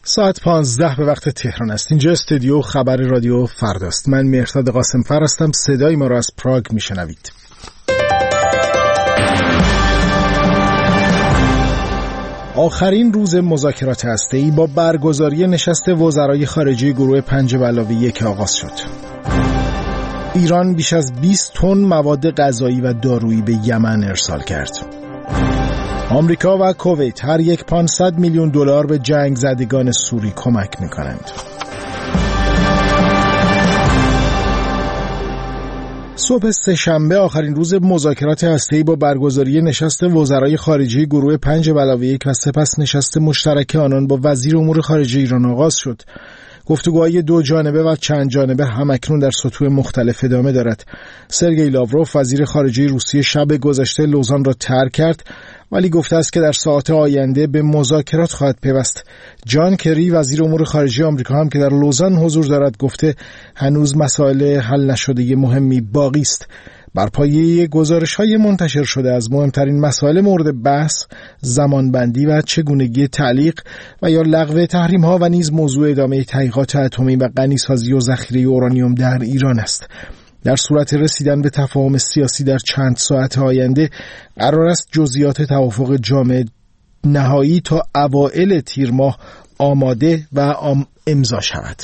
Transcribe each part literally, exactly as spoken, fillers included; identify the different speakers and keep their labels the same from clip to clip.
Speaker 1: ساعت پانزده به وقت تهران است. اینجا استودیو خبر رادیو فرداست. من مهرداد قاسمفر هستم. صدای ما را از پراگ میشنوید. آخرین روز مذاکرات هسته‌ای با برگزاری نشست وزرای خارجه گروه پنج به علاوه یک آغاز شد. ایران بیش از بیست تن مواد غذایی و دارویی به یمن ارسال کرد. آمریکا و کویت هر یک پانصد میلیون دلار به جنگ زدگان سوری کمک می‌کنند. صبح سه‌شنبه آخرین روز مذاکرات هسته‌ای با برگزاری نشست وزرای خارجه گروه پنج به علاوه یک و سپس نشست مشترک آنان با وزیر امور خارجه ایران آغاز شد. گفتگوهای دو جانبه و چند جانبه همکنون در سطوح مختلف ادامه دارد. سرگئی لاوروف وزیر خارجه روسیه شب گذشته لوزان را ترک کرد، ولی گفته است که در ساعات آینده به مذاکرات خواهد پیوست. جان کری وزیر امور خارجه آمریکا هم که در لوزان حضور دارد گفته هنوز مسائل حل نشده مهمی باقی است. بر پایه گزارش‌های منتشر شده از مهمترین مسائل مورد بحث، زمانبندی و چگونگی تعلیق و یا لغو تحریم‌ها و نیز موضوع ادامه تحقیقات اتمی و غنیسازی و ذخیره اورانیوم در ایران است. در صورت رسیدن به تفاهم سیاسی در چند ساعت آینده قرار است جزئیات توافق جامع نهایی تا اوایل تیر ماه آماده و امضا شود.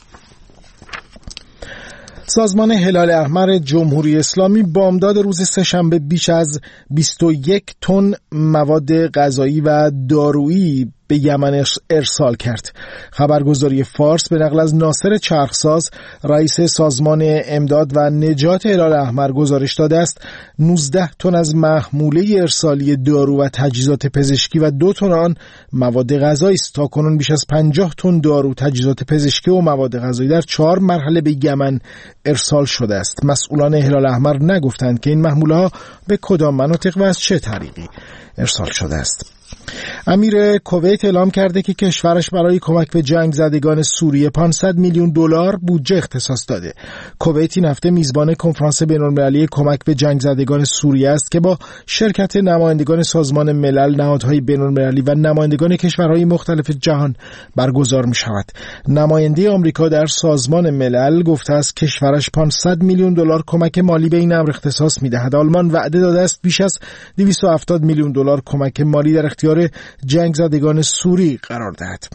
Speaker 1: سازمان هلال احمر جمهوری اسلامی بامداد روز سه‌شنبه بیش از بیست و یک تن مواد غذایی و دارویی به یمن ارسال کرد. خبرگزاری فارس به نقل از ناصر چرخساز رئیس سازمان امداد و نجات هلال احمر گزارش داده است نوزده تن از محموله ارسالی دارو و تجهیزات پزشکی و دو تن آن مواد غذایی است. تاکنون بیش از پنجاه تن دارو، تجهیزات پزشکی و مواد غذایی در چهار مرحله به یمن ارسال شده است. مسئولان هلال احمر نگفتند که این محموله ها به کدام مناطق و از چه طریقی ارسال شده است. امیر کویت اعلام کرده که کشورش برای کمک به جنگ زدگان سوریه پانصد میلیون دلار بودجه اختصاص داده. کویت این هفته میزبان کنفرانس بین‌المللی کمک به جنگ زدگان سوریه است که با شرکت نمایندگان سازمان ملل، نهادهای بین‌المللی و نمایندگان کشورهای مختلف جهان برگزار می شود. نماینده آمریکا در سازمان ملل گفته است کشورش پانصد میلیون دلار کمک مالی به این امر اختصاص می دهد. آلمان وعده داده است بیش از دویست و هفتاد میلیون دلار کمک مالی در اختیار جنگ زدگان سوری قرار دهد.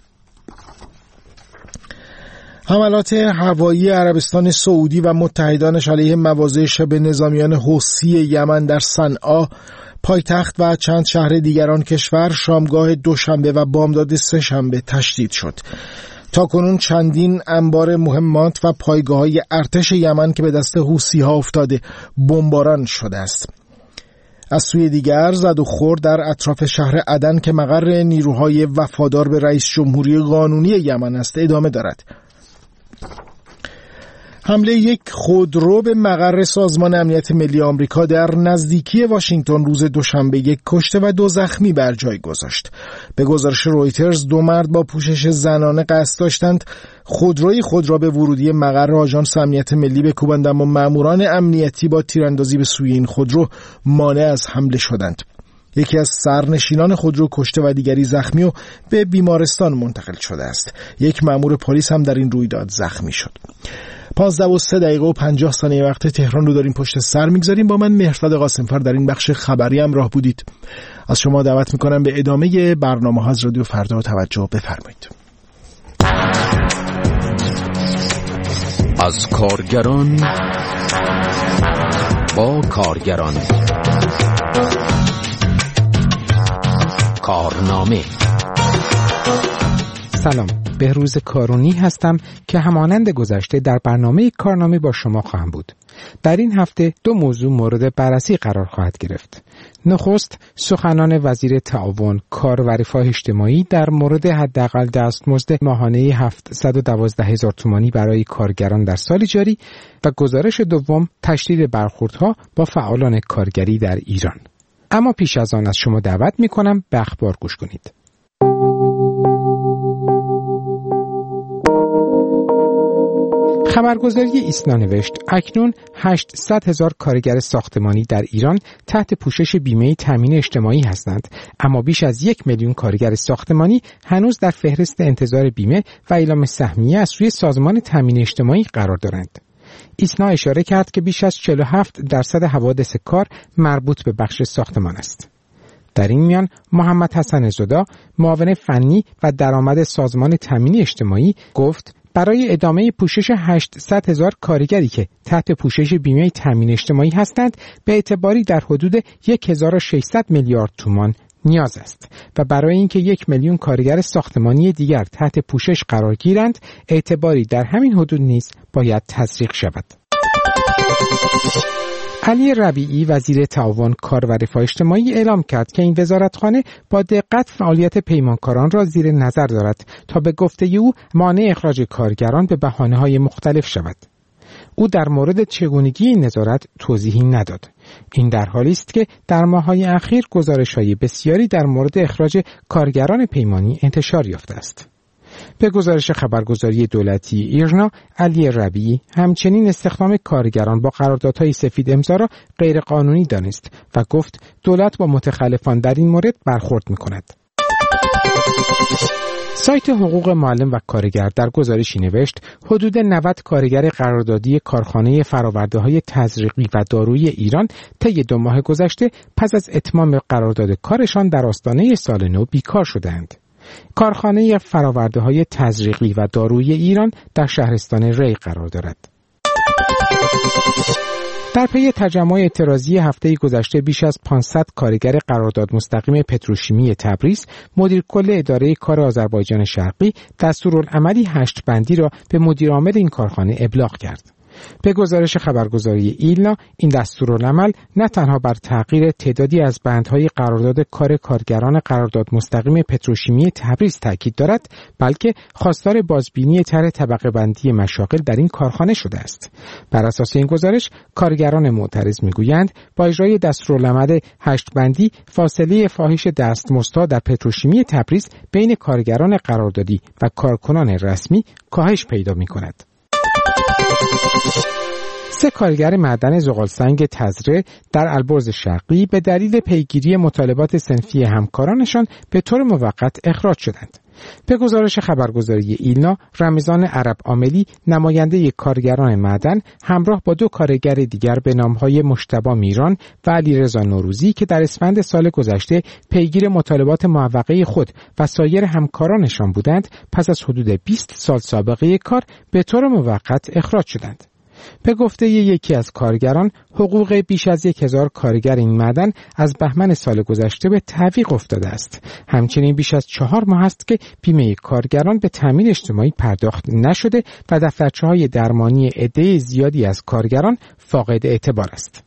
Speaker 1: حملات هوایی عربستان سعودی و متحدانش علیه مواضع شبه نظامیان حوثی یمن در صنعا پایتخت و چند شهر دیگر آن کشور شامگاه دوشنبه و بامداد سه‌شنبه تشدید شد. تاکنون چندین انبار مهمات و پایگاه‌های ارتش یمن که به دست حوثی‌ها افتاده بمباران شده است. از سوی دیگر زد و خورد در اطراف شهر عدن که مقر نیروهای وفادار به رئیس جمهوری قانونی یمن است ادامه دارد. حمله یک خودرو به مقر سازمان امنیت ملی آمریکا در نزدیکی واشنگتن روز دوشنبه یک کشته و دو زخمی بر جای گذاشت. به گزارش رویترز دو مرد با پوشش زنانه قصد داشتند خودروی خود را به ورودی مقر آژانس امنیت ملی بکوبند، اما ماموران امنیتی با تیراندازی به سوی این خودرو مانع از حمله شدند. یکی از سرنشینان خودرو کشته و دیگری زخمی و به بیمارستان منتقل شده است. یک مأمور پلیس هم در این رویداد زخمی شد. پانزده و سه دقیقه و پنجاه ثانیه وقت تهران رو داریم پشت سر میگذاریم. با من مهرداد قاسمفر در این بخش خبری همراه بودید. از شما دعوت میکنم به ادامه برنامه از رادیو فردا توجه بفرمایید.
Speaker 2: از کارگران با کارگران، کارنامه.
Speaker 3: سلام، بهروز کارونی هستم که همانند گذشته در برنامه کارنامه با شما خواهم بود. در این هفته دو موضوع مورد بررسی قرار خواهد گرفت. نخست سخنان وزیر تعاون، کار و رفاه اجتماعی در مورد حداقل دستمزد ماهانه هفتصد و دوازده هزار تومانی برای کارگران در سال جاری و گزارش دوم تشدید برخوردها با فعالان کارگری در ایران. اما پیش از آن از شما دعوت می‌کنم به اخبار گوش کنید. خبرگزاری ایسنا نوشت اکنون هشتصد هزار کارگر ساختمانی در ایران تحت پوشش بیمه تامین اجتماعی هستند، اما بیش از یک میلیون کارگر ساختمانی هنوز در فهرست انتظار بیمه و اعلام سهمیه از سوی سازمان تامین اجتماعی قرار دارند. ایسنا اشاره کرد که بیش از چهل و هفت درصد حوادث کار مربوط به بخش ساختمان است. در این میان محمد حسن زدا، معاون فنی و درآمد سازمان تامین اجتماعی، گفت برای ادامه پوشش هشتصد هزار کارگری که تحت پوشش بیمه تامین اجتماعی هستند به اعتباری در حدود هزار و ششصد میلیارد تومان نیاز است و برای اینکه یک میلیون کارگر ساختمانی دیگر تحت پوشش قرار گیرند اعتباری در همین حدود نیز باید تزریق شود. علی ربیعی وزیر تعاون کار و رفاه اجتماعی اعلام کرد که این وزارتخانه با دقت فعالیت پیمانکاران را زیر نظر دارد تا به گفته او مانع اخراج کارگران به بهانه‌های مختلف شود. او در مورد چگونگی این نظارت توضیحی نداد. این در حالی است که در ماه‌های اخیر گزارش‌های بسیاری در مورد اخراج کارگران پیمانی انتشار یافته است. به گزارش خبرگزاری دولتی ایرنا، علی ربیعی همچنین استخدام کارگران با قراردادهای سفید امضا را غیرقانونی دانست و گفت دولت با متخلفان در این مورد برخورد می‌کند. سایت حقوق معلم و کارگر در گزارشی نوشت حدود نود کارگر قراردادی کارخانه فرآورده‌های تزریقی و دارویی ایران طی دو ماه گذشته پس از اتمام قرارداد کارشان در آستانه سال نو بیکار شدند. کارخانه فرآورده‌های تزریقی و دارویی ایران در شهرستان ری قرار دارد. در پی تجمع اعتراضی هفته گذشته بیش از پانصد کارگر قرارداد مستقیم پتروشیمی تبریز، مدیر کل اداره کار آذربایجان شرقی دستورالعملی هشت بندی را به مدیر عامل این کارخانه ابلاغ کرد. به گزارش خبرگزاری ایلنا، این دستورالعمل نه تنها بر تغییر تعدادی از بندهای قرارداد کار کارگران قرارداد مستقیم پتروشیمی تبریز تاکید دارد، بلکه خواستار بازبینی طرح طبقه بندی مشاغل در این کارخانه شده است. بر اساس این گزارش، کارگران معترض میگویند با اجرای دستورالعمل هشت بندی فاصله فاحش دستمزدها در پتروشیمی تبریز بین کارگران قراردادی و کارکنان رسمی کاهش پیدا می‌کند. سه کارگر معدن زغالسنگ تزره در البرز شرقی به دلیل پیگیری مطالبات صنفی همکارانشان به طور موقت اخراج شدند. به گزارش خبرگزاری ایلنا، رمضان عرب عاملی نماینده کارگران معدن همراه با دو کارگر دیگر به نامهای مجتبی میران و علیرضا نوروزی که در اسفند سال گذشته پیگیر مطالبات معوقه خود و سایر همکارانشان بودند، پس از حدود بیست سال سابقه کار به طور موقت اخراج شدند. به گفته یکی از کارگران، حقوق بیش از یک هزار کارگر این معدن از بهمن سال گذشته به تعویق افتاده است. همچنین بیش از چهار ماه است که بیمه کارگران به تامین اجتماعی پرداخت نشده و دفترچه‌های درمانی عده زیادی از کارگران فاقد اعتبار است.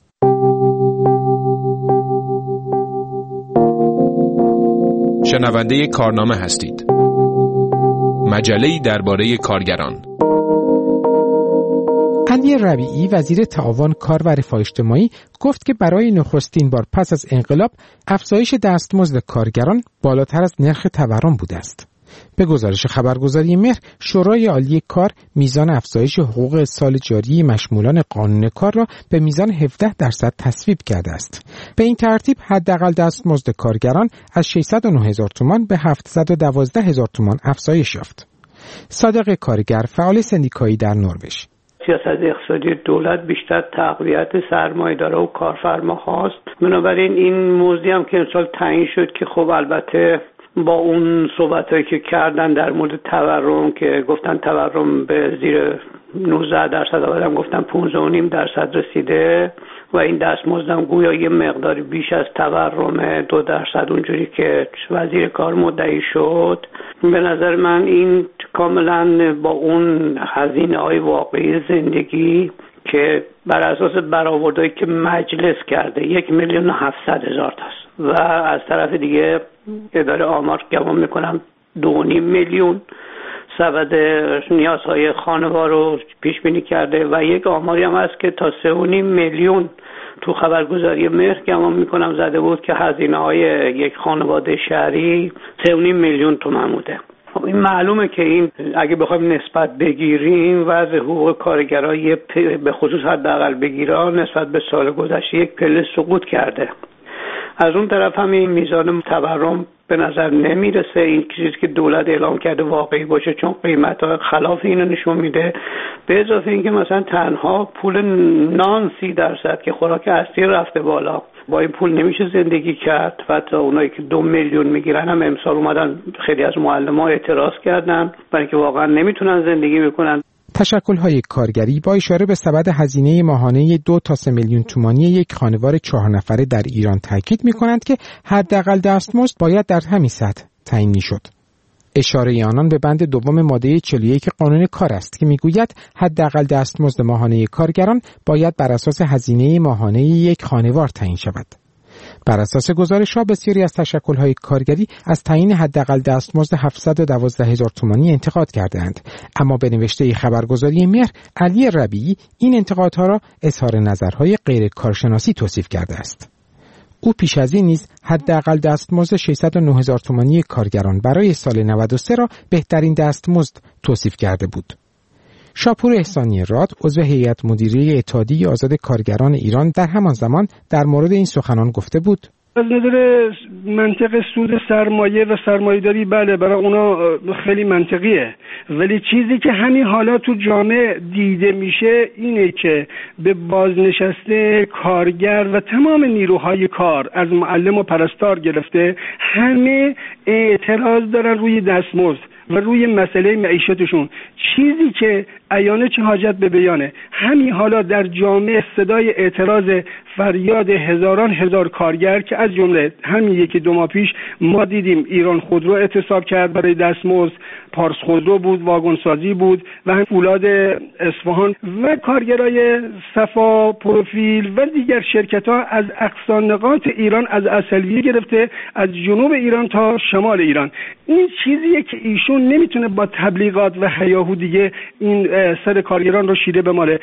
Speaker 4: شنونده کارنامه هستید. مجله‌ای درباره کارگران.
Speaker 3: علی ربیعی وزیر تعاون کار و رفاه اجتماعی گفت که برای نخستین بار پس از انقلاب افزایش دستمزد کارگران بالاتر از نرخ تورم بوده است. به گزارش خبرگزاری مهر، شورای عالی کار میزان افزایش حقوق سال جاری مشمولان قانون کار را به میزان هفده درصد تصویب کرده است. به این ترتیب حداقل دستمزد کارگران از ششصد و نه هزار تومان به هفتصد و دوازده هزار تومان افزایش یافت. صادق کارگر، فعال سندیکایی در نروژ:
Speaker 5: سیاست اقتصادی دولت بیشتر تقویت سرمایه‌دارا و کارفرما هاست. بنابراین این موضوعی هم که امسال تعیین شد که خب البته با اون صحبتایی که کردن در مورد تورم که گفتن تورم به زیر نوزده درصد آدم گفتن پانزده و نیم درصد رسیده و این دستمزدم گویا یه مقداری بیش از تورم دو درصد اونجوری که وزیر کار مدعی شد. به نظر من این کاملا با اون هزینه‌های واقعی زندگی که بر اساس برآوردهایی که مجلس کرده یک میلیون و هفتصد هزار تاست و از طرف دیگه اداره آمار گمان میکنم دو و نیم میلیون سبد نیازهای خانوار رو پیش بینی کرده و یک آماری هم هست که تا سه و نیم میلیون تو خبرگزاری مهر گمان میکنم زده بود که هزینه های یک خانواده شهری سه و نیم میلیون تومان بوده. خب این معلومه که این اگه بخوایم نسبت بگیریم وضع حقوق کارگرای به خصوص حداقل بگیران نسبت به سال گذشته یک پله سقوط کرده. از اون طرف هم این میزان تورم به نظر نمیرسه این چیزی که دولت اعلام کرده واقعی باشه، چون قیمت‌ها خلاف اینو نشون میده. به اضافه اینکه مثلا تنها پول نان سی درصد که خوراک اصلی رفته بالا، با این پول نمیشه زندگی کرد. و تا اونایی که دو میلیون میگیرن هم امسال اومدن خیلی از معلم‌ها اعتراض کردن برای اینکه واقعا نمیتونن زندگی بکنن.
Speaker 3: تشکل‌های کارگری با اشاره به سبد هزینه ماهانه دو تا سه میلیون تومانی یک خانوار چهار نفره در ایران تاکید می‌کنند که حداقل دستمزد باید در همین سطح تعیین می‌شد. اشاره آنان به بند دوم ماده چهل و یک قانون کار است که می‌گوید حداقل دستمزد ماهانه کارگران باید بر اساس هزینه ماهانه یک خانوار تعیین شود. بر اساس گزارش‌ها بسیاری از تشکل‌های کارگری از تعیین حداقل دستمزد هفتصد و دوازده هزار تومانی انتقاد کردند، اما به نوشته خبرگزاری مهر، علی ربیعی این انتقادها را اظهار نظرهای غیر کارشناسی توصیف کرده است. او پیش از این نیز حداقل دستمزد ششصد و نه هزار تومانی کارگران برای سال نود و سه را بهترین دستمزد توصیف کرده بود. شاپور احسانی راد، عضو هیئت مدیره اتحادیه آزاد کارگران ایران، در همان زمان در مورد این سخنان گفته بود:
Speaker 6: از نظر منطق سود سرمایه و سرمایه‌داری بله برای اونا خیلی منطقیه، ولی چیزی که همین حالا تو جامعه دیده میشه اینه که به بازنشسته کارگر و تمام نیروهای کار از معلم و پرستار گرفته همه اعتراض دارن روی دستمزد و روی مسئله معیشتشون، چیزی که عیانه چه حاجت به بیانه. همین حالا در جامعه صدای اعتراض فریاد هزاران هزار کارگر که از جمله همین یکی دو ماه پیش ما دیدیم ایران خودرو اعتصاب کرد برای دستمزد، پارس خودرو بود، واگن سازی بود و هم فولاد اصفهان و کارگرای صفا، پروفیل و دیگر شرکت‌ها از اقصا نقاط ایران، از اصلیه گرفته از جنوب ایران تا شمال ایران. این چیزیه که ایشون نمیتونه با تبلیغات و هیاهو دیگه این سر کارگران رو شیره بماله.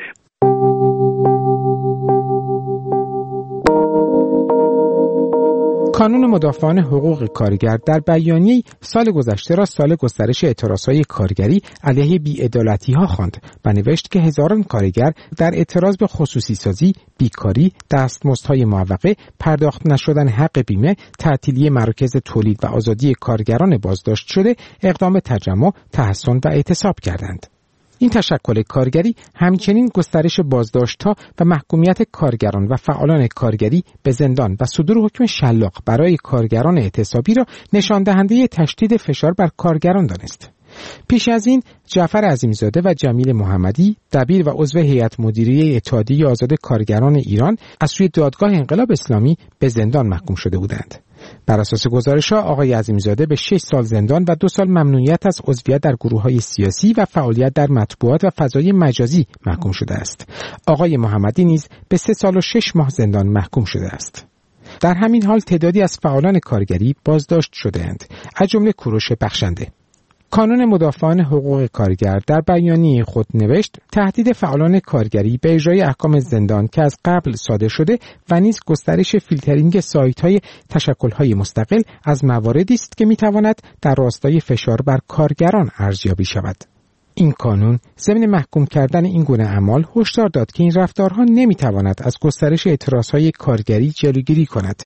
Speaker 3: کانون مدافعان حقوق کارگر در بیانیه‌ای سال گذشته را سال گسترش اعتراضهای کارگری علیه بی‌عدالتی‌ها خواند و نوشت که هزاران کارگر در اعتراض به خصوصی سازی، بیکاری، دستمزدهای معوقه، پرداخت نشدن حق بیمه، تعطیلی مراکز تولید و آزادی کارگران بازداشت شده اقدام تجمع، تحصن و اعتصاب کردند. این تشکل کارگری همچنین گسترش بازداشت‌ها و محکومیت کارگران و فعالان کارگری به زندان و صدور حکم شلاق برای کارگران اعتصابی را نشان دهنده تشدید فشار بر کارگران دانست. پیش از این جعفر عظیمزاده و جمیل محمدی، دبیر و عضو هیئت مدیره اتحادیه آزاد کارگران ایران، از سوی دادگاه انقلاب اسلامی به زندان محکوم شده بودند. بر اساس گزارش‌ها آقای عظیمزاده به شش سال زندان و دو سال ممنوعیت از عضویت در گروه‌های سیاسی و فعالیت در مطبوعات و فضای مجازی محکوم شده است. آقای محمدی نیز به سه سال و شش ماه زندان محکوم شده است. در همین حال تعدادی از فعالان کارگری بازداشت شده‌اند، از جمله کوروش بخشنده. کانون مدافعان حقوق کارگر در بیانیه خود نوشت تهدید فعالان کارگری به اجرای احکام زندان که از قبل صادر شده و نیز گسترش فیلترینگ سایت‌های تشکل‌های مستقل از مواردی است که می‌تواند در راستای فشار بر کارگران ارزیابی شود. این کانون ضمن محکوم کردن این گونه اعمال هشدار داد که این رفتارها نمی‌تواند از گسترش اعتراضهای کارگری جلوگیری کند.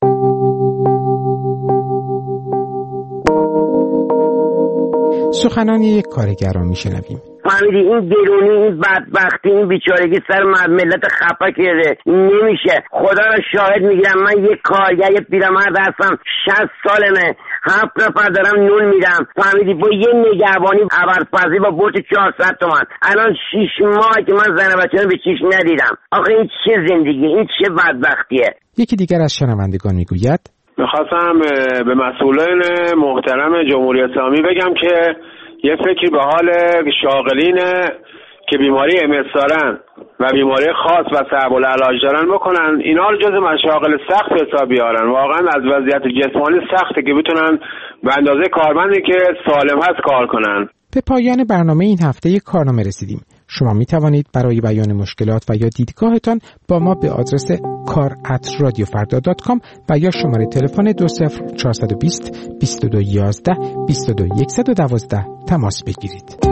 Speaker 3: سخنان یک کارگر را میشنویم.
Speaker 7: فهمیدی این گرونی، این بدبختی، این بیچارگی سر ملت خفه کرده. نمیشه. خدا را شاهد میگیرم من یک کارگر یک پیرمرد هستم، شصت سالمه، هفت نفر دارم نون میدم. فهمیدی با یه نگهبانی عوض‌پذیر با برج چهارصد تومن الان شش ماه که من زن بچه رو به چیش ندیدم. آخه این چه زندگی، این چه بدبختیه.
Speaker 3: یکی دیگر از شنوندگان میگوید
Speaker 8: میخواستم به مسئولین محترم جمهوری اسلامی بگم که یه فکری به حال شاغلین که بیماری ام اس دارن و بیماری خاص و صعب العلاج دارن بکنن، اینا رو جز مشاغل سخت حساب بیارن. واقعا از وضعیت جسمانی سخته که بتونن به اندازه کارمندی که سالم هست کار کنن.
Speaker 3: به پایان برنامه این هفته کارنامه رسیدیم. شما می توانید برای بیان مشکلات و یا دیدگاهتان با ما به آدرس کار ات رادیو فردا دات کام و یا شماره تلفن دو صفر چهار دو صفر بیست بیست و دو یازده بیست و دو صفر یک یک دو تماس بگیرید.